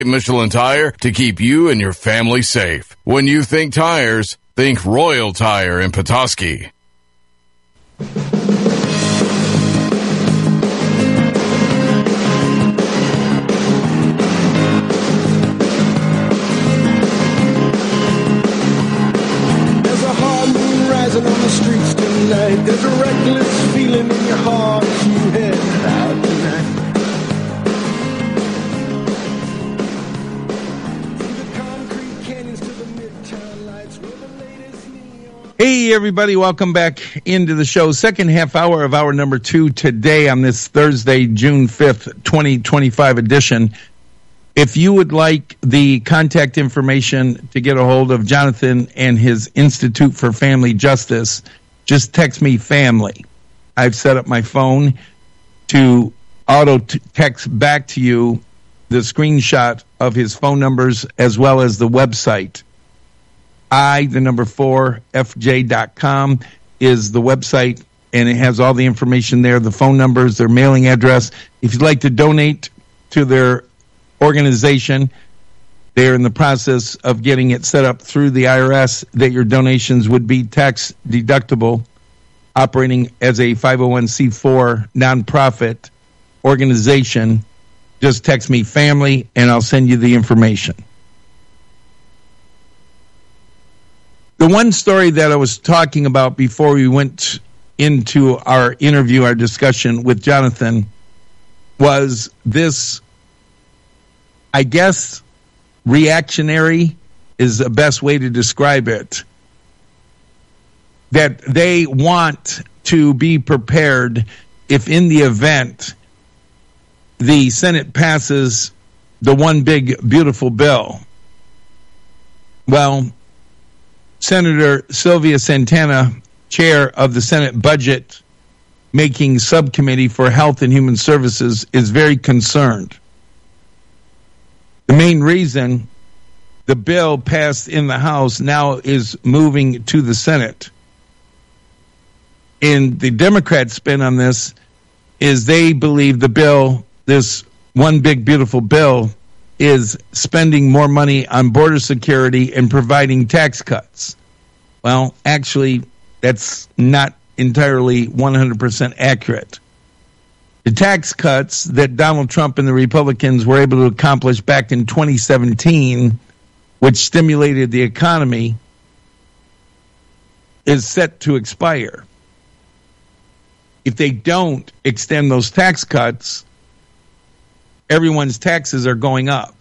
Michelin Tire to keep you and your family safe. When you think tires, think Royal Tire in Petoskey. On the streets tonight, there's a reckless feeling in your heart as you head out tonight. Hey everybody, welcome back into the show. Second half hour of hour number 2 today on this Thursday, June 5th, 2025 edition. If you would like the contact information to get a hold of Jonathan and his Institute for Family Justice, just text me family. I've set up my phone to auto text back to you the screenshot of his phone numbers as well as the website. the4fj.com is the website, and it has all the information there, the phone numbers, their mailing address. If you'd like to donate to their organization, they're in the process of getting it set up through the IRS that your donations would be tax deductible, operating as a 501c4 nonprofit organization. Just text me family and I'll send you the information. The one story that I was talking about before we went into our interview, our discussion with Jonathan, was this, I guess, reactionary is the best way to describe it. That they want to be prepared if in the event the Senate passes the one big beautiful bill. Well, Senator Sylvia Santana, chair of the Senate Budget Making Subcommittee for Health and Human Services, is very concerned. The main reason the bill passed in the House now is moving to the Senate. And the Democrats' spin on this is they believe the bill, this one big beautiful bill, is spending more money on border security and providing tax cuts. Well, actually, that's not entirely 100% accurate. The tax cuts that Donald Trump and the Republicans were able to accomplish back in 2017, which stimulated the economy, is set to expire. If they don't extend those tax cuts, everyone's taxes are going up.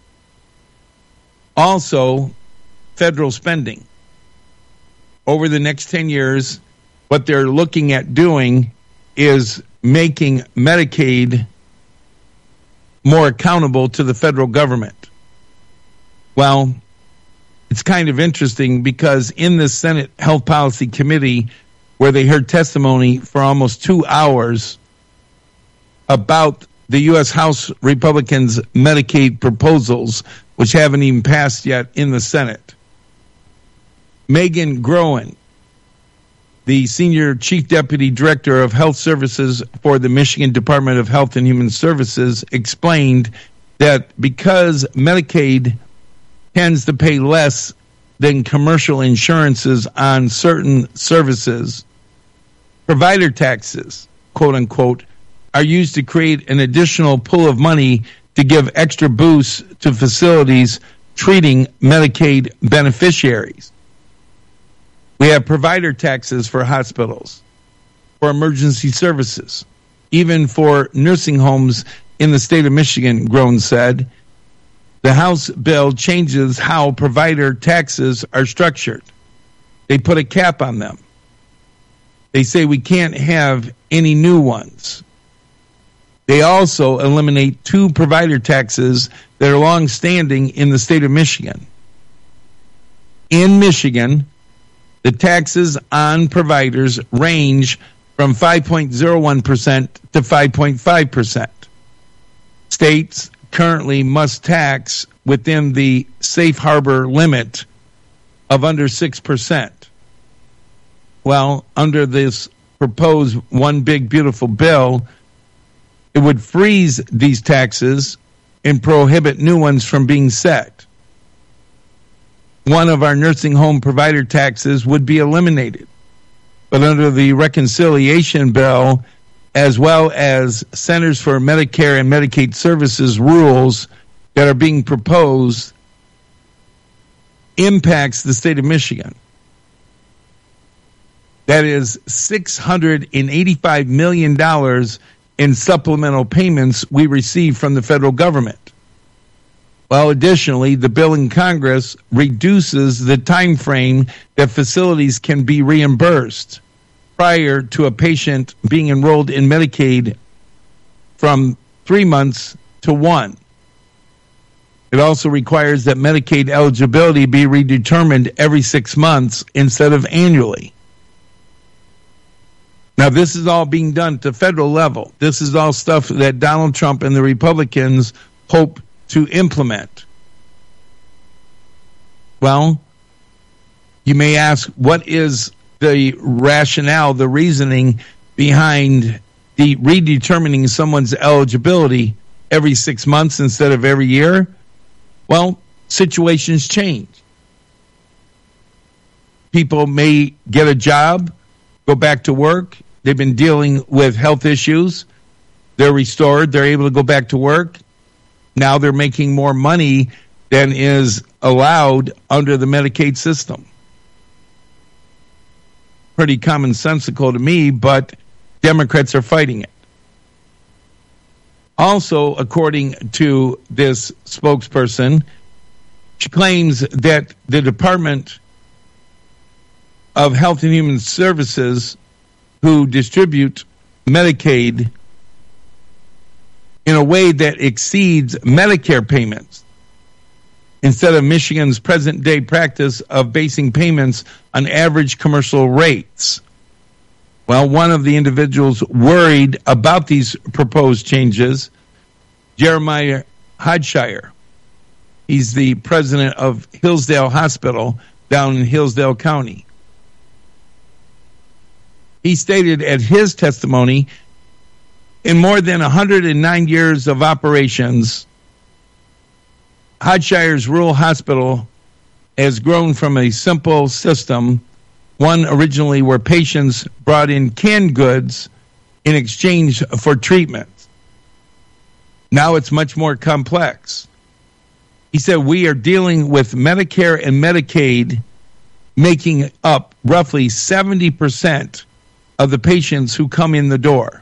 Also, federal spending. Over the next 10 years, what they're looking at doing is making Medicaid more accountable to the federal government. Well, it's kind of interesting because in the Senate Health Policy Committee, where they heard testimony for almost 2 hours about the U.S. House Republicans' Medicaid proposals, which haven't even passed yet in the Senate, Megan Groen, the Senior Chief Deputy Director of Health Services for the Michigan Department of Health and Human Services, explained that because Medicaid tends to pay less than commercial insurances on certain services, provider taxes, quote unquote, are used to create an additional pool of money to give extra boosts to facilities treating Medicaid beneficiaries. We have provider taxes for hospitals, for emergency services, even for nursing homes in the state of Michigan, Groen said. The House bill changes how provider taxes are structured. They put a cap on them. They say we can't have any new ones. They also eliminate 2 provider taxes that are long-standing in the state of Michigan. In Michigan, the taxes on providers range from 5.01% to 5.5%. States currently must tax within the safe harbor limit of under 6%. Well, under this proposed one big beautiful bill, it would freeze these taxes and prohibit new ones from being set. One of our nursing home provider taxes would be eliminated. But under the reconciliation bill, as well as Centers for Medicare and Medicaid Services rules that are being proposed, impacts the state of Michigan. That is $685 million in supplemental payments we receive from the federal government. Well, additionally, the bill in Congress reduces the time frame that facilities can be reimbursed prior to a patient being enrolled in Medicaid from 3 months to 1. It also requires that Medicaid eligibility be redetermined every 6 months instead of annually. Now, this is all being done at the federal level. This is all stuff that Donald Trump and the Republicans hope to implement. Well, you may ask, what is the rationale, the reasoning behind the redetermining someone's eligibility every 6 months instead of every year? Well, situations change. People may get a job, go back to work. They've been dealing with health issues. They're restored. They're able to go back to work. Now they're making more money than is allowed under the Medicaid system. Pretty commonsensical to me, but Democrats are fighting it. Also, according to this spokesperson, she claims that the Department of Health and Human Services, who distribute Medicaid in a way that exceeds Medicare payments, instead of Michigan's present-day practice of basing payments on average commercial rates. Well, one of the individuals worried about these proposed changes, Jeremiah Hodshire. He's the president of Hillsdale Hospital down in Hillsdale County. He stated at his testimony, in more than 109 years of operations, Hodshire's rural hospital has grown from a simple system, one originally where patients brought in canned goods in exchange for treatment. Now it's much more complex. He said, we are dealing with Medicare and Medicaid making up roughly 70% of the patients who come in the door.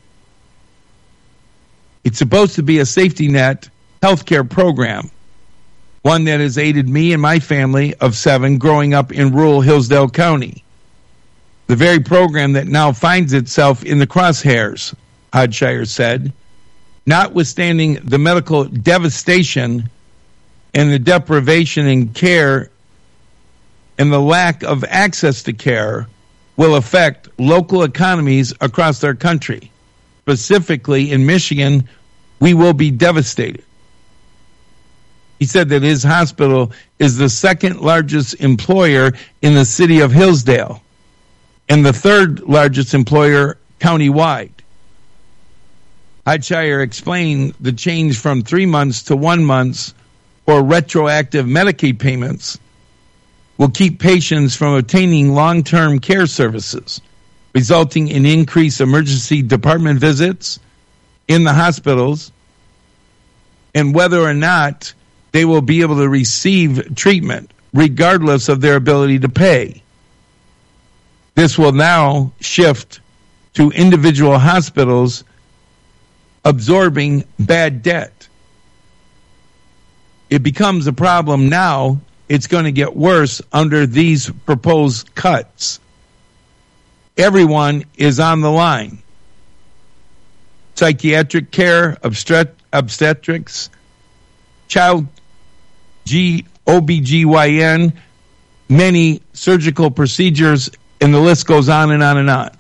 It's supposed to be a safety net healthcare program, one that has aided me and my family of 7 growing up in rural Hillsdale County. The very program that now finds itself in the crosshairs, Hodshire said. Notwithstanding the medical devastation and the deprivation in care and the lack of access to care will affect local economies across our country. Specifically in Michigan, we will be devastated. He said that his hospital is the second largest employer in the city of Hillsdale and the third largest employer countywide. Hodshire explained the change from 3 months to 1 month for retroactive Medicaid payments will keep patients from obtaining long-term care services, resulting in increased emergency department visits in the hospitals, and whether or not they will be able to receive treatment, regardless of their ability to pay. This will now shift to individual hospitals absorbing bad debt. It becomes a problem now. It's going to get worse under these proposed cuts. Everyone is on the line. Psychiatric care, obstetrics, child OBGYN, many surgical procedures, and the list goes on and on and on.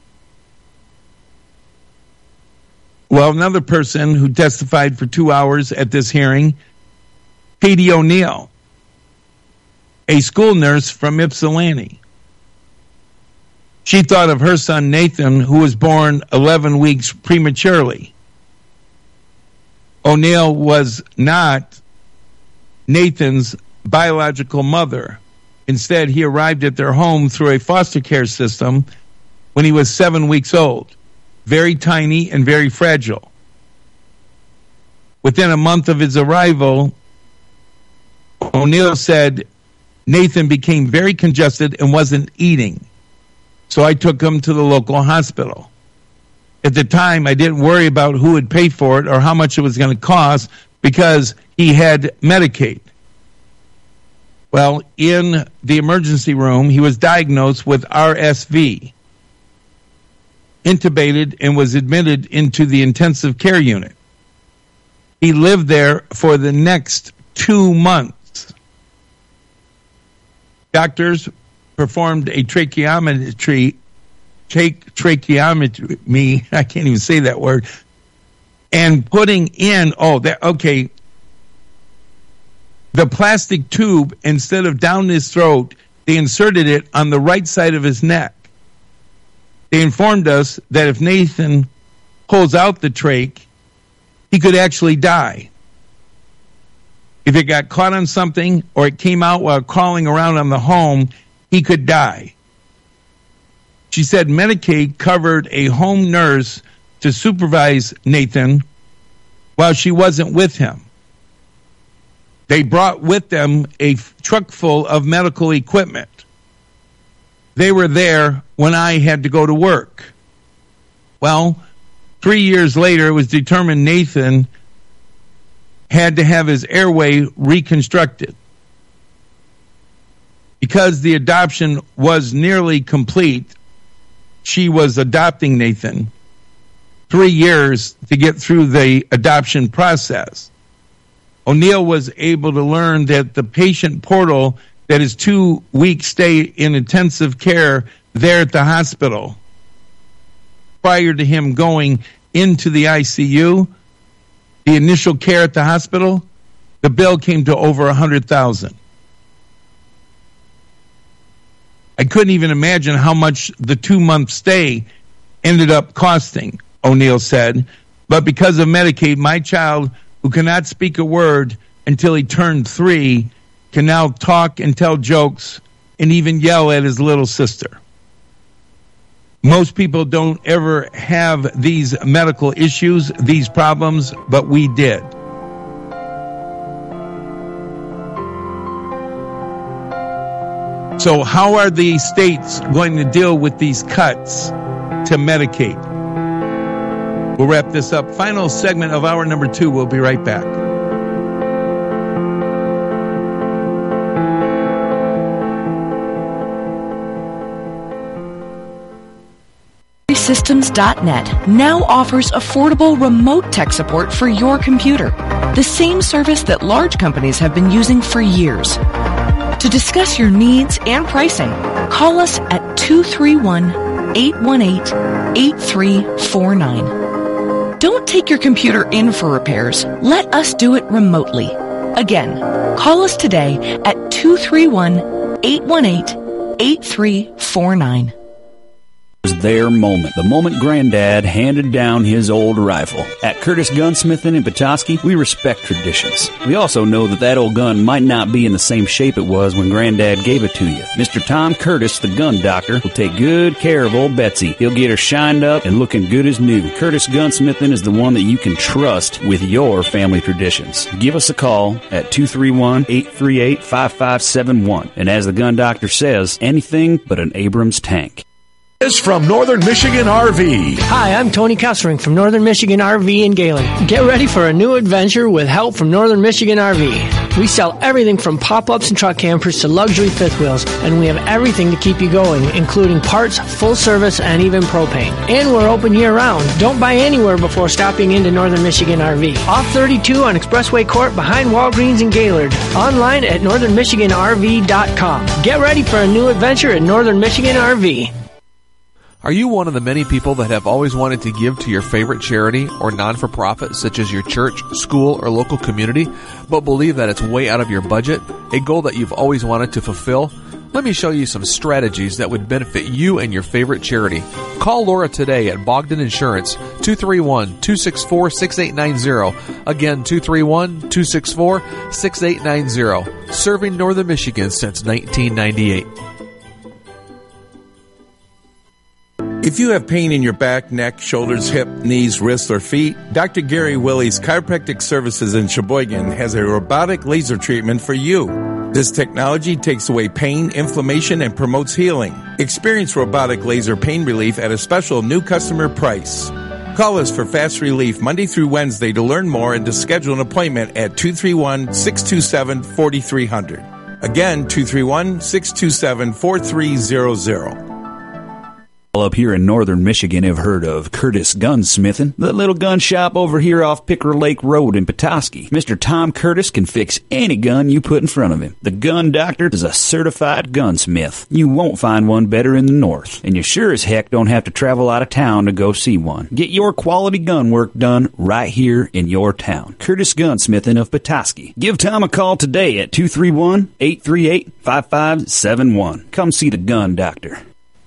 Well, another person who testified for 2 hours at this hearing, Katie O'Neill, a school nurse from Ypsilanti. She thought of her son Nathan, who was born 11 weeks prematurely. O'Neill was not Nathan's biological mother. Instead, he arrived at their home through a foster care system when he was 7 weeks old, very tiny and very fragile. Within a month of his arrival, O'Neill said Nathan became very congested and wasn't eating. So I took him to the local hospital. At the time, I didn't worry about who would pay for it or how much it was going to cost because he had Medicaid. Well, in the emergency room, he was diagnosed with RSV, intubated, and was admitted into the intensive care unit. He lived there for the next 2 months. Doctors performed a tracheotomy, I can't even say that word, and putting in, the plastic tube, instead of down his throat, they inserted it on the right side of his neck. They informed us that if Nathan pulls out the trach, he could actually die. If it got caught on something or it came out while crawling around on the home, he could die. She said Medicaid covered a home nurse to supervise Nathan while she wasn't with him. They brought with them a truck full of medical equipment. They were there when I had to go to work. Well, 3 years later, it was determined Nathan had to have his airway reconstructed. Because the adoption was nearly complete, she was adopting Nathan. 3 years to get through the adoption process. O'Neill was able to learn that the patient portal, that is 2 weeks stay in intensive care there at the hospital, prior to him going into the ICU, the initial care at the hospital, the bill came to over $100,000. I couldn't even imagine how much the 2-month stay ended up costing, O'Neill said. But because of Medicaid, my child, who cannot speak a word until he turned 3, can now talk and tell jokes and even yell at his little sister. Most people don't ever have these medical issues, these problems, but we did. So how are the states going to deal with these cuts to Medicaid? We'll wrap this up. Final segment of hour number 2. We'll be right back. Systems.net now offers affordable remote tech support for your computer, the same service that large companies have been using for years. To discuss your needs and pricing, call us at 231-818-8349. Don't take your computer in for repairs. Let us do it remotely. Again, call us today at 231-818-8349. Their moment. The moment Granddad handed down his old rifle. At Curtis Gunsmithing in Petoskey, we respect traditions. We also know that old gun might not be in the same shape it was when Granddad gave it to you. Mr. Tom Curtis, the gun doctor, will take good care of old Betsy. He'll get her shined up and looking good as new. Curtis Gunsmithing is the one that you can trust with your family traditions. Give us a call at 231-838-5571. And as the gun doctor says, anything but an Abrams tank. Is from Northern Michigan RV. Hi, I'm Tony Kessering from Northern Michigan RV in Gaylord. Get ready for a new adventure with help from Northern Michigan RV. We sell everything from pop-ups and truck campers to luxury fifth wheels, and we have everything to keep you going, including parts, full service, and even propane. And we're open year-round. Don't buy anywhere before stopping into Northern Michigan RV. Off 32 on Expressway Court behind Walgreens in Gaylord. Online at northernmichiganrv.com. Get ready for a new adventure at Northern Michigan RV. Are you one of the many people that have always wanted to give to your favorite charity or non-for-profit, such as your church, school, or local community, but believe that it's way out of your budget, a goal that you've always wanted to fulfill? Let me show you some strategies that would benefit you and your favorite charity. Call Laura today at Bogdan Insurance, 231-264-6890. Again, 231-264-6890. Serving Northern Michigan since 1998. If you have pain in your back, neck, shoulders, hip, knees, wrists, or feet, Dr. Gary Willie's Chiropractic Services in Sheboygan has a robotic laser treatment for you. This technology takes away pain, inflammation, and promotes healing. Experience robotic laser pain relief at a special new customer price. Call us for fast relief Monday through Wednesday to learn more and to schedule an appointment at 231-627-4300. Again, 231-627-4300. Up here in northern Michigan have heard of Curtis Gunsmithing, the little gun shop over here off Picker Lake Road in Petoskey. Mr. Tom Curtis can fix any gun you put in front of him. The Gun Doctor is a certified gunsmith. You won't find one better in the north, and you sure as heck don't have to travel out of town to go see one. Get your quality gun work done right here in your town. Curtis Gunsmithing of Petoskey. Give Tom a call today at 231-838-5571. Come see the Gun Doctor.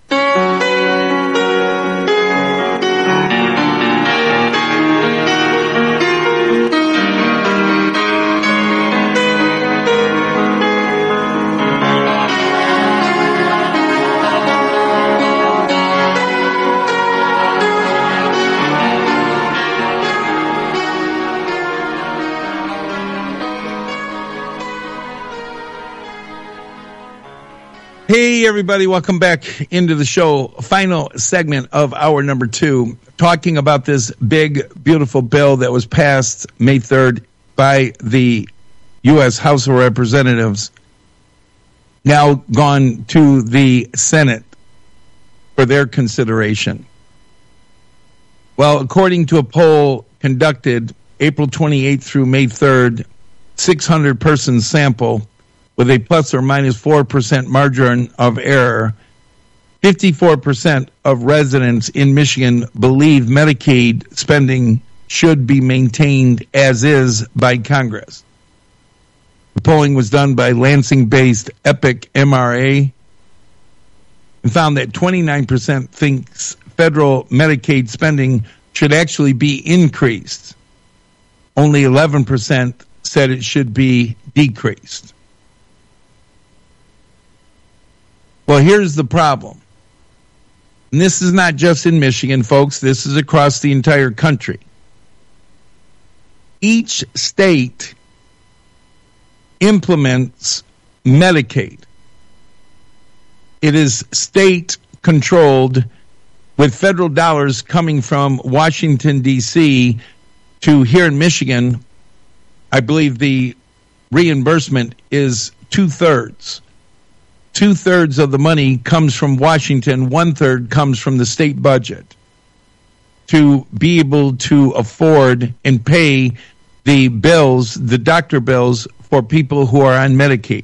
Hey, everybody, welcome back into the show. Final segment of hour number 2, talking about this big, beautiful bill that was passed May 3rd by the U.S. House of Representatives, now gone to the Senate for their consideration. Well, according to a poll conducted April 28th through May 3rd, 600-person sample, with a plus or minus 4% margin of error, 54% of residents in Michigan believe Medicaid spending should be maintained as is by Congress. The polling was done by Lansing-based Epic MRA and found that 29% thinks federal Medicaid spending should actually be increased. Only 11% said it should be decreased. Well, here's the problem. And this is not just in Michigan, folks. This is across the entire country. Each state implements Medicaid. It is state-controlled, with federal dollars coming from Washington, D.C. to here in Michigan. I believe the reimbursement is two-thirds. Two-thirds of the money comes from Washington, one-third comes from the state budget to be able to afford and pay the bills, the doctor bills, for people who are on Medicaid.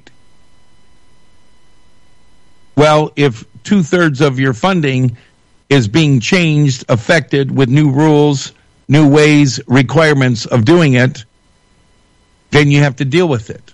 Well, if two-thirds of your funding is being changed, affected with new rules, new ways, requirements of doing it, then you have to deal with it.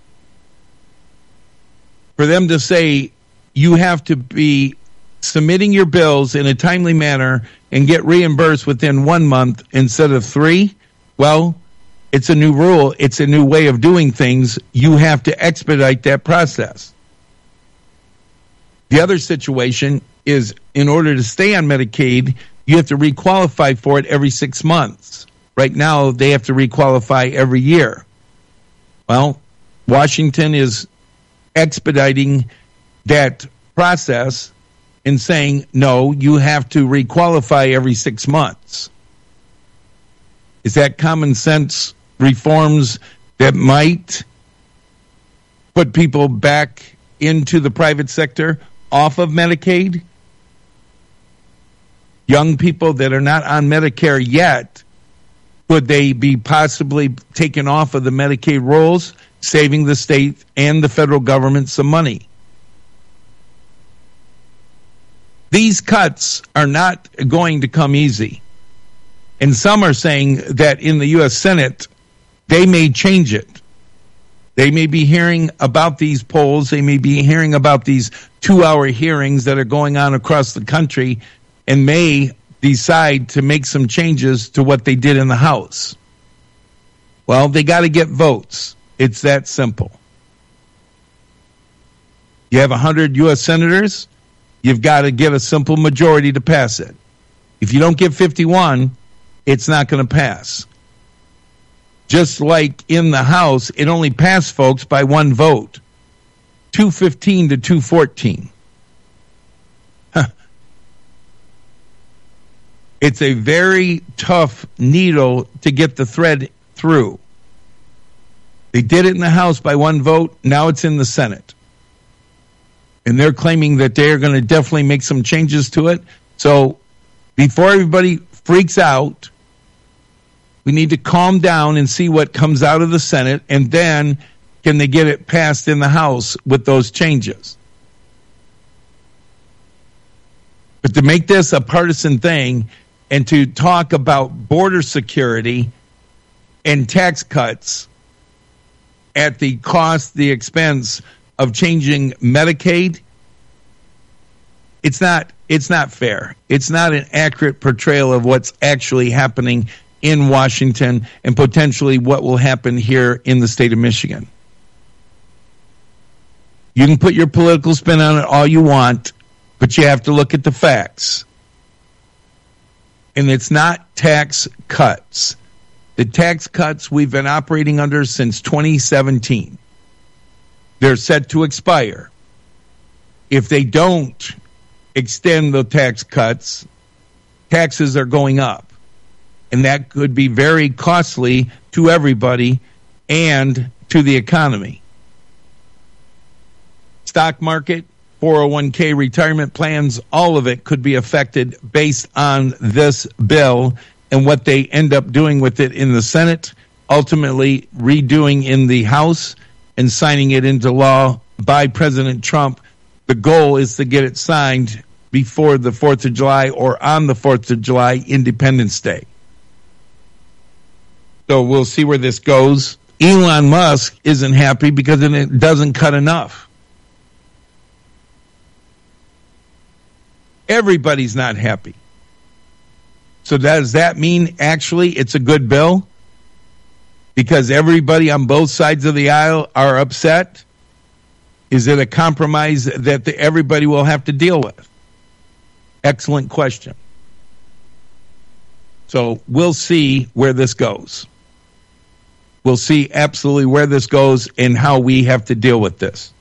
For them to say you have to be submitting your bills in a timely manner and get reimbursed within 1 month instead of 3, well, it's a new rule. It's a new way of doing things. You have to expedite that process. The other situation is, in order to stay on Medicaid, you have to requalify for it every 6 months. Right now, they have to requalify every year. Well, Washington is expediting that process and saying, no, you have to requalify every 6 months. Is that common sense reforms that might put people back into the private sector off of Medicaid? Young people that are not on Medicare yet, would they be possibly taken off of the Medicaid rolls, saving the state and the federal government some money? these cuts are not going to come easy. And some are saying that in the U.S. Senate, they may change it. They may be hearing about these polls. They may be hearing about these 2-hour hearings that are going on across the country and may decide to make some changes to what they did in the House. Well, they got to get votes. It's that simple. You have 100 U.S. senators, you've got to get a simple majority to pass it. If you don't get 51, it's not going to pass. Just like in the House, it only passed, folks, by one vote. 215 to 214. It's a very tough needle to get the thread through. They did it in the House by one vote. Now it's in the Senate. And they're claiming that they're going to definitely make some changes to it. So before everybody freaks out, we need to calm down and see what comes out of the Senate, and then can they get it passed in the House with those changes. But to make this a partisan thing and to talk about border security and tax cuts at the cost, the expense of changing Medicaid, it's not fair. It's not an accurate portrayal of what's actually happening in Washington and potentially what will happen here in the state of Michigan. You can put your political spin on it all you want, but you have to look at the facts. And it's not tax cuts. The tax cuts we've been operating under since 2017. They're set to expire. If they don't extend the tax cuts, taxes are going up. And that could be very costly to everybody and to the economy. Stock market, 401k, retirement plans, all of it could be affected based on this bill and what they end up doing with it in the Senate, ultimately redoing in the House and signing it into law by President Trump. The goal is to get it signed before the 4th of July or on the 4th of July, Independence Day. So we'll see where this goes. Elon Musk isn't happy because it doesn't cut enough. Everybody's not happy. So does that mean actually it's a good bill? Because everybody on both sides of the aisle are upset? Is it a compromise that everybody will have to deal with? Excellent question. So we'll see where this goes. We'll see absolutely where this goes and how we have to deal with this.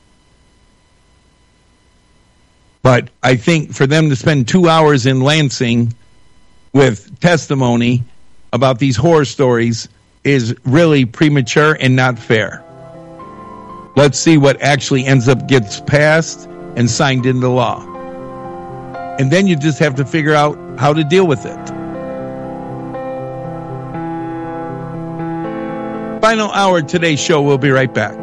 But I think for them to spend 2 hours in Lansing with testimony about these horror stories is really premature and not fair. Let's see what actually ends up gets passed and signed into law. And then you just have to figure out how to deal with it. Final hour of today's show. We'll be right back.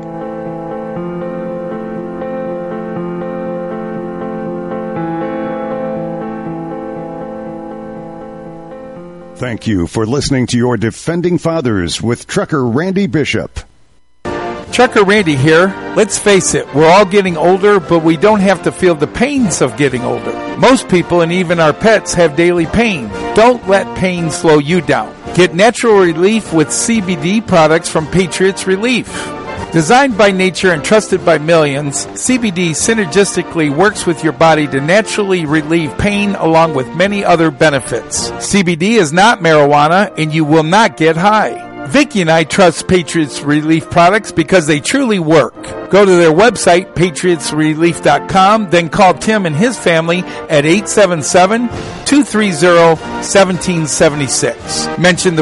Thank you for listening to your Defending Fathers with Trucker Randy Bishop. Trucker Randy here. Let's face it, we're all getting older, but we don't have to feel the pains of getting older. Most people and even our pets have daily pain. Don't let pain slow you down. Get natural relief with CBD products from Patriots Relief. Designed by nature and trusted by millions, CBD synergistically works with your body to naturally relieve pain along with many other benefits. CBD is not marijuana and you will not get high. Vicki and I trust Patriots Relief products because they truly work. Go to their website, patriotsrelief.com, then call Tim and his family at 877-230-1776. Mention the